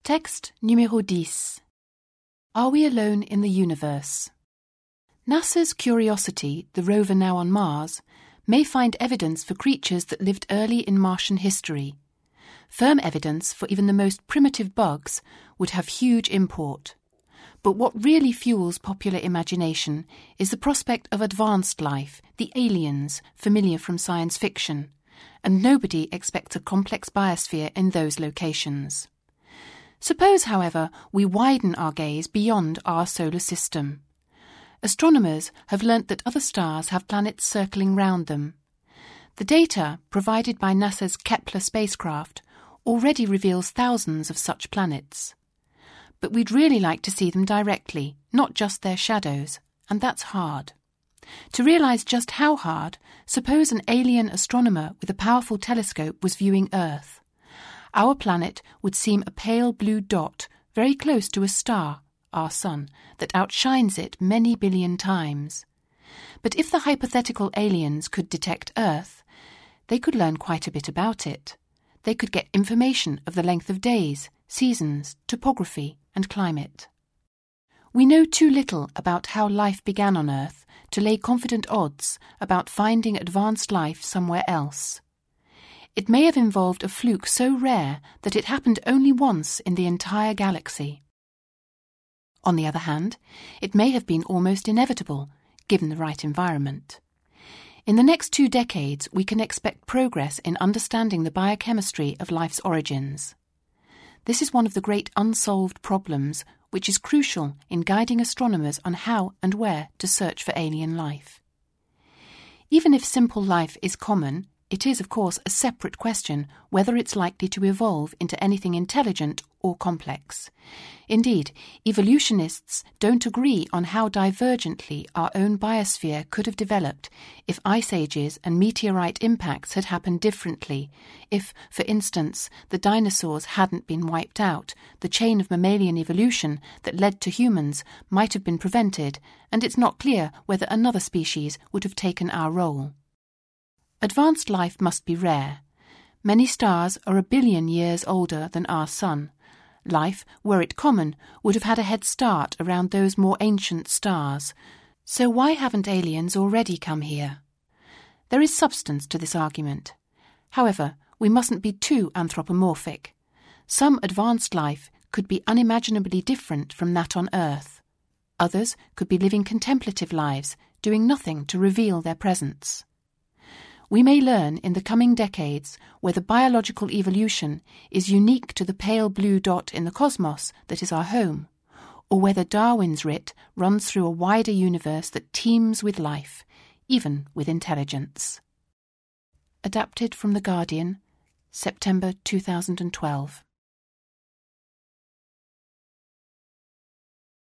Texte numéro 10. Are we alone in the universe? NASA's Curiosity, the rover now on Mars, may find evidence for creatures that lived early in Martian history. Firm evidence for even the most primitive bugs would have huge import. But what really fuels popular imagination is the prospect of advanced life, the aliens, familiar from science fiction, and nobody expects a complex biosphere in those locations. Suppose, however, we widen our gaze beyond our solar system. Astronomers have learnt that other stars have planets circling round them. The data provided by NASA's Kepler spacecraft already reveals thousands of such planets. But we'd really like to see them directly, not just their shadows, and that's hard. To realise just how hard, suppose an alien astronomer with a powerful telescope was viewing Earth. Our planet would seem a pale blue dot very close to a star, our Sun, that outshines it many billion times. But if the hypothetical aliens could detect Earth, they could learn quite a bit about it. They could get information of the length of days, seasons, topography, and climate. We know too little about how life began on Earth to lay confident odds about finding advanced life somewhere else. It may have involved a fluke so rare that it happened only once in the entire galaxy. On the other hand, it may have been almost inevitable, given the right environment. In the next 2 decades, we can expect progress in understanding the biochemistry of life's origins. This is one of the great unsolved problems which is crucial in guiding astronomers on how and where to search for alien life. Even if simple life is common, it is, of course, a separate question whether it's likely to evolve into anything intelligent or complex. Indeed, evolutionists don't agree on how divergently our own biosphere could have developed if ice ages and meteorite impacts had happened differently. If, for instance, the dinosaurs hadn't been wiped out, the chain of mammalian evolution that led to humans might have been prevented, and it's not clear whether another species would have taken our role. Advanced life must be rare. Many stars are 1 billion years older than our Sun. Life, were it common, would have had a head start around those more ancient stars. So why haven't aliens already come here? There is substance to this argument. However, we mustn't be too anthropomorphic. Some advanced life could be unimaginably different from that on Earth. Others could be living contemplative lives, doing nothing to reveal their presence. We may learn in the coming decades whether biological evolution is unique to the pale blue dot in the cosmos that is our home, or whether Darwin's writ runs through a wider universe that teems with life, even with intelligence. Adapted from The Guardian, September 2012.